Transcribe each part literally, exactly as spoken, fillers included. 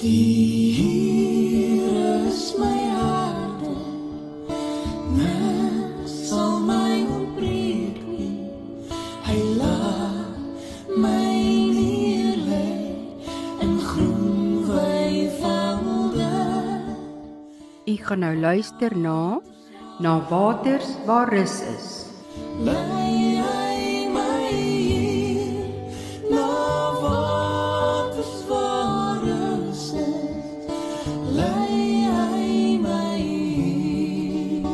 Die Here is my harde, niks sal my ontbreek nie. Hy laat my neerlê in groen weivelde. U gaan nou luister na Na waters waar rus is. Lei hy my hier, na waters waar rus is. Lei hy my hier.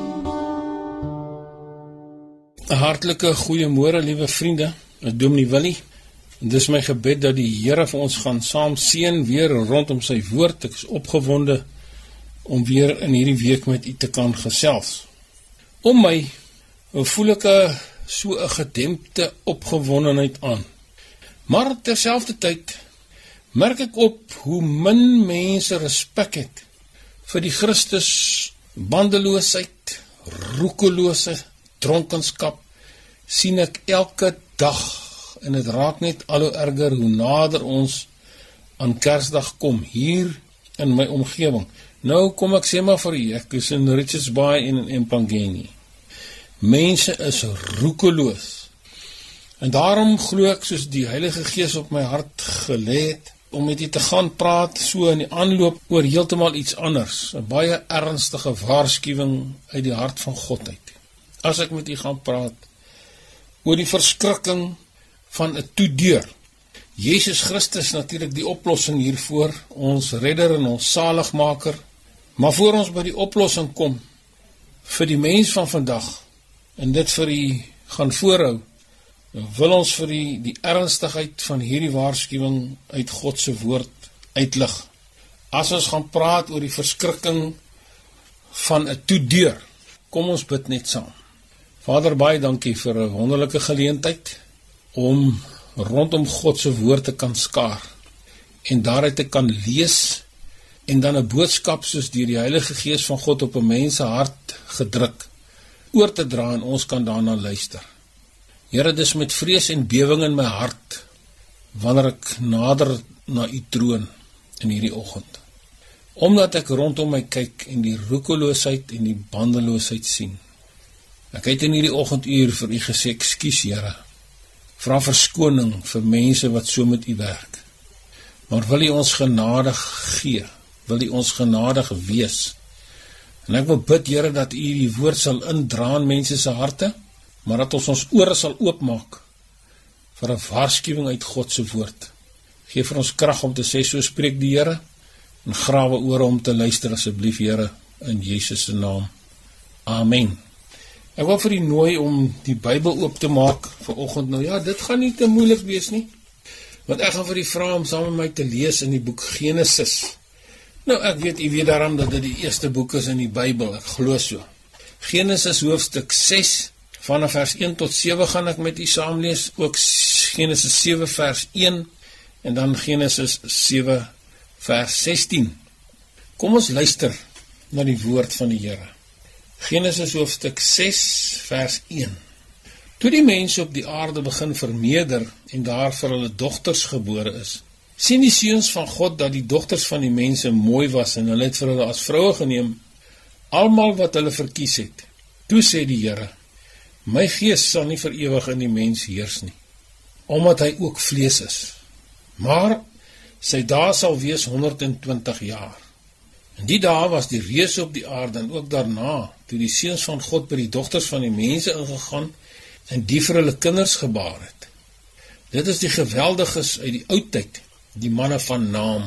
'n Hartlike goeiemôre, liewe vriende. Ek Dominee Willie. En dis my gebed dat die Here vir ons gaan saam seën weer rondom sy woord. Ek is opgewonde om weer in hierdie week met u te kan gesels. Om my voel ek a, so 'n gedempte opgewondenheid aan. Maar terselfdertyd merk ek op hoe min mense respek het vir die Christus bandeloosheid, roekelose dronkenskap sien ek elke dag, en het raak net al hoe erger hoe nader ons aan Kersdag kom hier in my omgewing. Nou kom ek sê maar vir u, ek is in Richards Bay en in Empangeni. Mense is roekeloos. En daarom glo ek, soos die Heilige Gees op my hart gelê het, om met u te gaan praat, so in die aanloop oor heeltemal iets anders. 'n Baie ernstige waarskuwing uit die hart van God uit. As ek met u gaan praat oor die verskrikking van 'n toedeur. Jesus Christus natuurlik die oplossing hiervoor, ons redder en ons saligmaker. Maar voor ons by die oplossing kom, vir die mens van vandag, en dit vir u gaan voorhou, wil ons vir u die ernstigheid van hierdie waarskuwing uit God se woord uitlig. As ons gaan praat oor die verskrikking van 'n toedeur, kom ons bid net saam. Vader, baie dankie vir 'n wonderlike geleentheid om rondom God se woord te kan skaar en daaruit te kan lees en dan 'n boodskap soos deur die Heilige Gees van God op 'n mens se hart gedruk oor te dra en ons kan daarna luister. Here, dis met vrees en bewing in my hart wanneer ek nader na u troon in hierdie oggend. Omdat ek rondom my kyk en die roekeloosheid en die bandeloosheid sien. Ek het in hierdie oggenduur vir u gesê, ekskuus Here, vra verskoning vir mense wat so met u werk. Maar wil u ons genadig gee, wil u ons genadig wees. En ek wil bid, Here, dat u die woord sal indra in mense se harte, maar dat ons ons ore sal oopmaak vir 'n waarskuwing uit God se woord. Geef vir ons krag om te sê, so spreek die Here, en grawe ore om te luister asseblief, Here, in Jesus se naam. Amen. Ek wil vir u nooi om die Bybel oop te maak vir oggend. Nou ja, dit gaan nie te moeilik wees nie, want ek gaan vir u vra om saam met my te lees in die boek Genesis. Nou, ek weet, u weet daarom dat dit die eerste boek is in die Bybel, ek glo so. Genesis hoofstuk ses, vanaf vers een tot sewe gaan ek met u saamlees, ook Genesis sewe vers een, en dan Genesis sewe vers sestien. Kom ons luister na die woord van die Here. Genesis hoofstuk ses vers een. Toe die mense op die aarde begin vermeerder en daar vir hulle dogters gebore is, sien die seuns van God dat die dogters van die mense mooi was en hulle het vir hulle as vroue geneem, almal wat hulle verkies het. Toe sê die Here, my gees sal nie vir ewig in die mens heers nie, omdat hy ook vlees is. Maar sy dae sal wees honderd en twintig jaar. In die dae was die reuse op die aarde en ook daarna, toe die seuns van God by die dogters van die mense ingegaan en die vir hulle kinders gebaar het. Dit is die geweldiges uit die oudtyd, die manne van naam.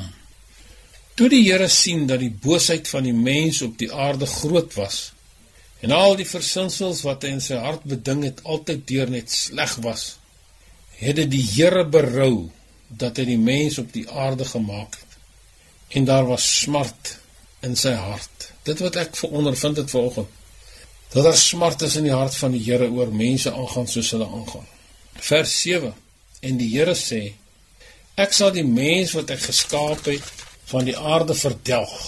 Toe die Here sien dat die boosheid van die mens op die aarde groot was, en al die versinsels wat hy in sy hart beding het, altyd deur net sleg was, het dit die Here berou, dat hy die mens op die aarde gemaak het. En daar was smart in sy hart. Dit wat ek ondervind het vanoggend, dat daar smart is in die hart van die Here oor mense aangaan soos hulle aangaan. Vers sewe, en die Here sê, ek sal die mens wat ek geskaap het, van die aarde verdelg.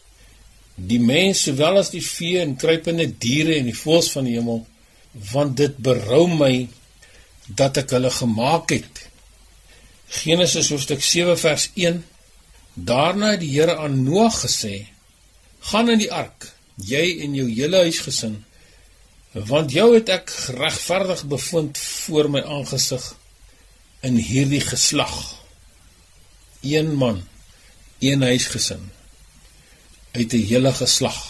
Die mens, sowel as die vee en kruipende diere en die voëls van die hemel, want dit berou my, dat ek hulle gemaak het. Genesis hoofstuk sewe vers een, Daarna het die Here aan Noag gesê, gaan in die ark, jy en jou hele huisgesin, want jou het ek regverdig bevind voor my aangesig in hierdie geslag. Een man, een huisgesin, uit 'n hele geslag.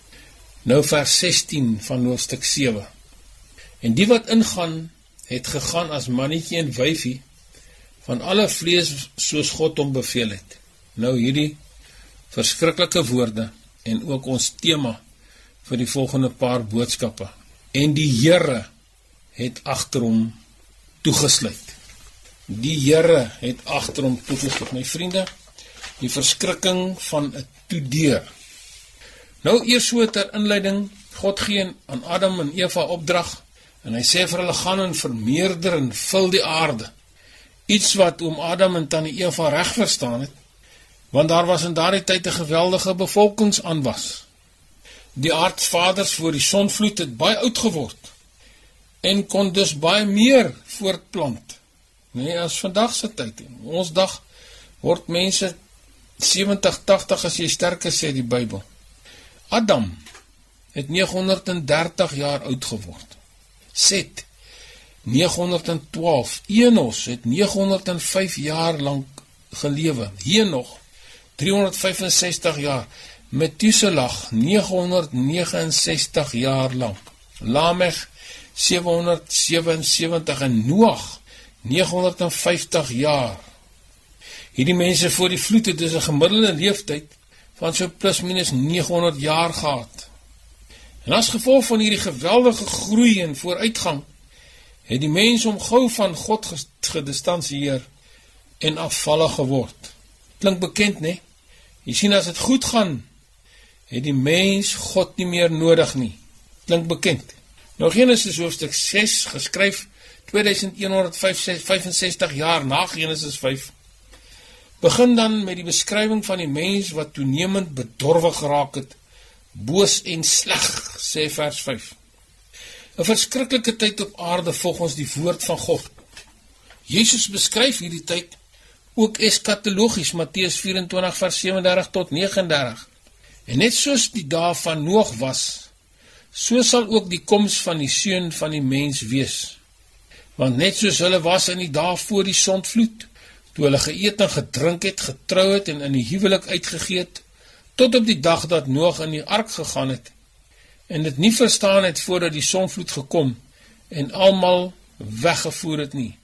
Nou vers sestien van hoofstuk sewe. En die wat ingaan, het gegaan as mannetjie en wyfie, van alle vlees soos God hom beveel het. Nou hierdie verskriklike woorde, en ook ons tema vir die volgende paar boodskappe. En die Here het agter hom toegesluit. Die Here het agter hom toegesluit. My vriende, die verskrikking van 'n toedeur. Nou eers so ter inleiding, God gee aan Adam en Eva opdrag, en hy sê vir hulle, gaan en vermeerder en vul die aarde. Iets wat oom Adam en tannie Eva reg verstaan het, want daar was in daardie tyd 'n geweldige bevolkingsaanwas. Die aardsvaders voor die sonvloed het baie oud geword, en kon dus baie meer voortplant, nee, as vandag se tyd. Ons dag word mense sewentig, tagtig as jy sterk is, sê die Bybel. Adam het negenhonderddertig jaar oud geword. Set negenhonderdtwaalf, Enos het negenhonderdvyf jaar lang gelewe, Henoch driehonderdvyfensestig jaar, Methuselah negenhonderdnegenensestig jaar lang, Lamech sewehonderdsewensewentig en Noag negenhonderdvyftig jaar. Hierdie mense voor die vloed het dus 'n gemiddelde leeftyd van so plus minus negenhonderd jaar gehad. En as gevolg van hierdie geweldige groei en vooruitgang, het die mens om gou van God gedistansieer en afvallig geword. Klink bekend, nee? Jy sien, as het goed gaan, het die mens God nie meer nodig nie. Klink bekend. Nou Genesis hoofstuk ses, geskryf tweeduisend honderdvyfensestig jaar na Genesis vyf, begin dan met die beskrywing van die mens wat toenemend bedorwe geraak het, boos en sleg, sê vers vyf. 'n Verskriklike tyd op aarde volgens die woord van God. Jesus beskryf hierdie tyd ook eskatologies, Matteus vyf-en-twintig vers sewendertig tot negenendertig. En net soos die dae van Noag was, so sal ook die koms van die seun van die mens wees. Want net soos hulle was in die dae voor die sondvloed, toe hulle geëet en gedrink het, getrou het en in die huwelik uitgegee het, tot op die dag dat Noag in die ark gegaan het, en dit nie verstaan het voordat die sondvloed gekom, en almal weggevoer het nie.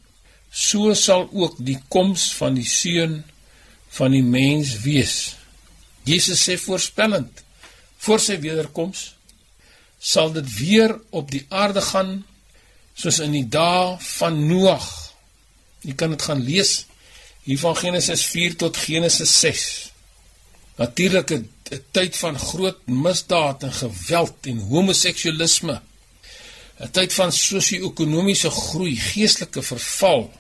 So sal ook die koms van die seun van die mens wees. Jesus sê voorspellend, voor sy wederkoms, sal dit weer op die aarde gaan, soos in die dae van Noag. Jy kan dit gaan lees, hier van Genesis vier tot Genesis ses. Natuurlik 'n tyd van groot misdaad en geweld en homoseksualisme, 'n tyd van sosio-ekonomiese groei, geestelike verval,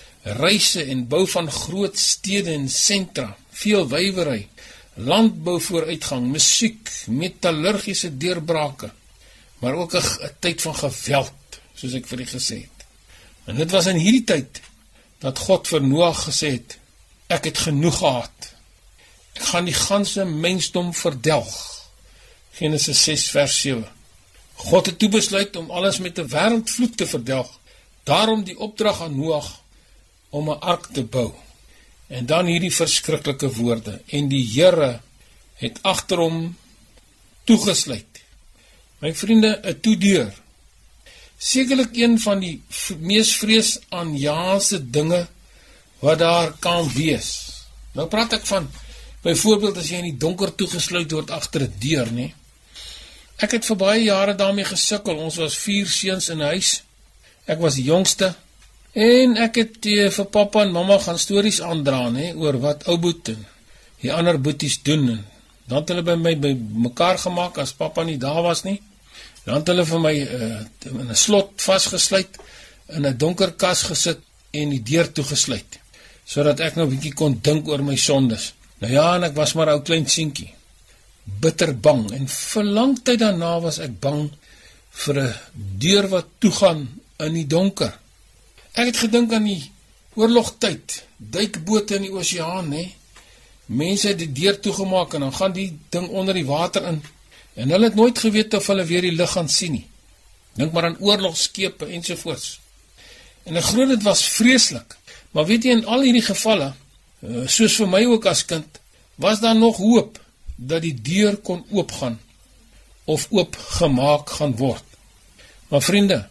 reise en bou van groot stede en sentra, veel wywery, landbou vooruitgang, musiek, metallurgiese deurbrake, maar ook 'n tyd van geweld, soos ek vir u gesê het. En dit was in hierdie tyd dat God vir Noag gesê het, ek het genoeg gehad. Ek gaan die ganse mensdom verdelg. Genesis ses vers sewe. God het toe besluit om alles met 'n wêreldvloed te verdelg. Daarom die opdrag aan Noag om 'n ark te bou. En dan hierdie verskriklike woorde. En die Here het agter hom toegesluit. My vriende, 'n toedeur. Sekerlik een van die mees vreesaanjaende dinge wat daar kan wees. Nou praat ek van, byvoorbeeld as jy in die donker toegesluit word agter 'n deur, nee. Ek het vir baie jare daarmee gesukkel. Ons was vier seuns in huis. Ek was die jongste. En ek het uh, vir pappa en mamma gaan stories aandra, nee, oor wat ou boet en die ander boeties doen. En dan het hulle by my by mekaar gemaak as pappa nie daar was nie. Dan het hulle vir my uh, in 'n slot vasgesluit, in 'n donker kas gesit en die deur toegesluit, sodat ek nou 'n bietjie kon dink oor my sondes. Nou ja, en ek was maar 'n ou klein seentjie, bitter bang, en vir lang tyd daarna was ek bang vir 'n deur wat toegaan in die donker. Ek het gedink aan die oorlogtyd, duikbote in die oseaan, nee, Mense het die deur toegemaak en dan gaan die ding onder die water in. En hulle het nooit geweet of hulle weer die lig gaan sien nie. Dink maar aan oorlogskepe ensovoorts. En ek glo dit was vreeslik. Maar weet jy, in al hierdie gevalle, soos vir my ook as kind, was daar nog hoop dat die deur kon oopgaan of oopgemaak gaan word. Maar vriende,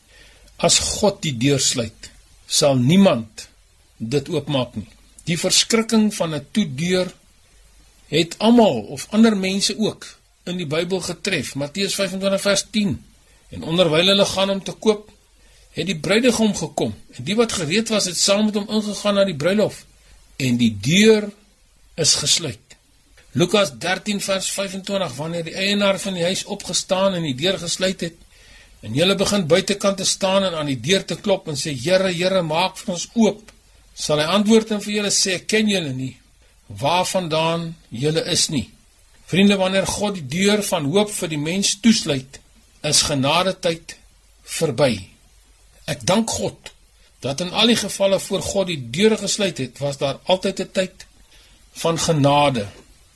as God die deur sluit, sal niemand dit oopmaak nie. Die verskrikking van 'n toedeur het almal of ander mense ook in die Bybel getref. Matteus vyf-en-twintig vers tien. En onderwyl hulle gaan om te koop, het die bruidegom gekom. En die wat gereed was, het saam met hom ingegaan na die bruilof. En die deur is gesluit. Lukas dertien vers vyf-en-twintig, wanneer die eienaar van die huis opgestaan en die deur gesluit het, en julle begin buitekant te staan en aan die deur te klop en sê, Here, Here, maak vir ons oop, sal hy antwoord en vir julle sê, ek ken julle nie, waarvandaan julle is nie. Vriende, wanneer God die deur van hoop vir die mens toesluit, is genadetyd verby. Ek dank God, dat in al die gevalle voor God die deure gesluit het, was daar altyd 'n tyd van genade,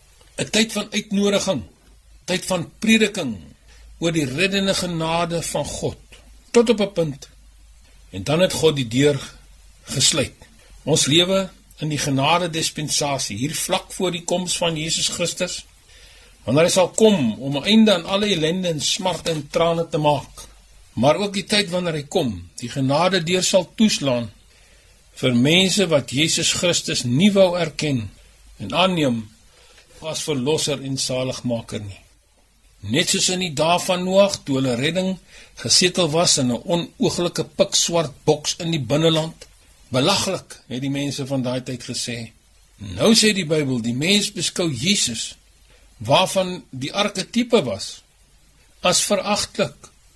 'n tyd van uitnodiging, tyd van prediking, oor die reddende genade van God, tot op 'n punt, en dan het God die deur gesluit. Ons lewe in die genade dispensasie, hier vlak voor die koms van Jesus Christus, wanneer hy sal kom om 'n einde aan alle ellende en smart en trane te maak, maar ook die tyd wanneer hy kom, die genade deur sal toeslaan, vir mense wat Jesus Christus nie wou erken, en aanneem, as verlosser en zaligmaker nie. Net soos in die dae van Noag, toe hulle redding gesetel was in 'n onooglike pikswart boks in die binneland. Belaglik, het die mense van daai tyd gesê. Nou sê die Bybel, die mens beskou Jesus, waarvan die archetype was, as veragtelik.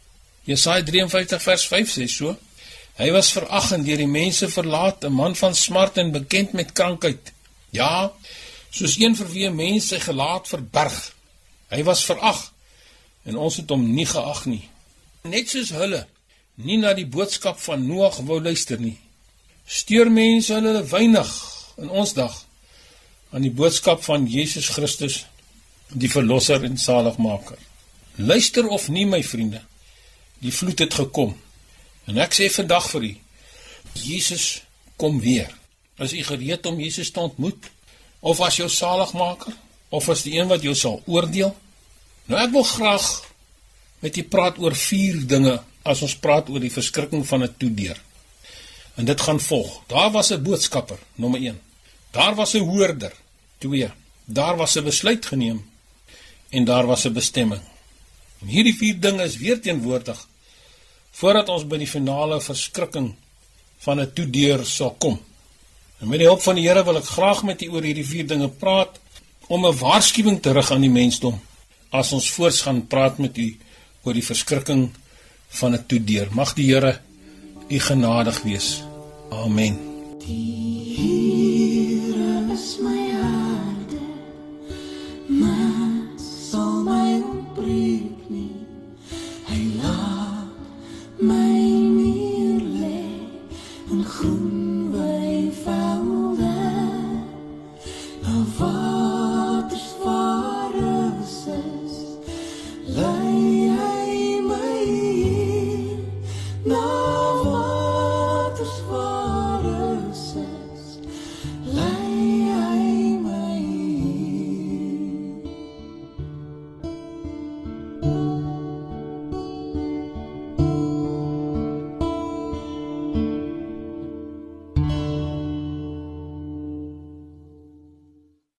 Jesaja drie en vyftig vers vyf sê so, hy was veragtend deur die mense verlaat, 'n man van smart en bekend met krankheid. Ja, soos een vir wie 'n mens sy gelaat verberg. Hy was verag, en ons het hom nie geag nie. Net soos hulle nie na die boodskap van Noag wou luister nie, steur mense hulle weinig in ons dag aan die boodskap van Jesus Christus, die verlosser en zaligmaker. Luister of nie, my vriende, die vloed het gekom. En ek sê vandag vir u, Jesus kom weer. Is u gereed om Jesus te ontmoet? Of as jou zaligmaker? Of as die een wat jou sal oordeel? Nou ek wil graag met u praat oor vier dinge, as ons praat oor die verskrikking van 'n toedeur. En dit gaan volg. Daar was 'n boodskapper, nommer een. Daar was 'n hoorder, twee. Daar was 'n besluit geneem, en daar was 'n bestemming. En hierdie vier dinge is weer teenwoordig, voordat ons by die finale verskrikking van 'n toedeur sal kom. En met die hulp van die Here wil ek graag met u oor hierdie vier dinge praat, om 'n waarskuwing te rig aan die mensdom, as ons voorts gaan praat met u oor die verskrikking van 'n toedeur. Mag die Here u genadig wees. Amen.